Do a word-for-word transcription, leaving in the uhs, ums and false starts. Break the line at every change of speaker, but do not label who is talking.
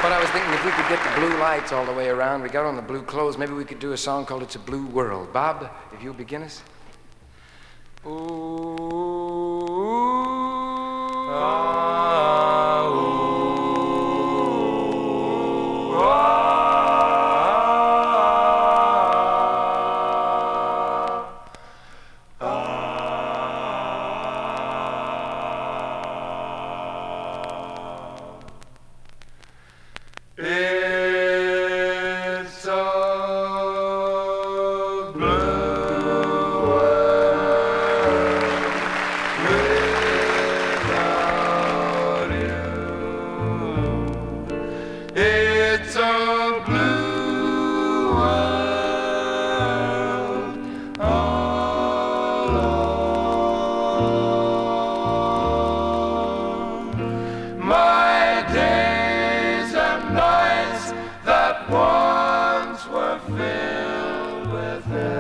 But I was thinking if we could get the blue lights all the way around, we got on the blue clothes, maybe we could do a song called It's a Blue World. Bob, if you'll begin us. Ooh, ah, ooh, ah, ah. It's a blue world without you. It's a blue world all alone. My days and nights that once were filled with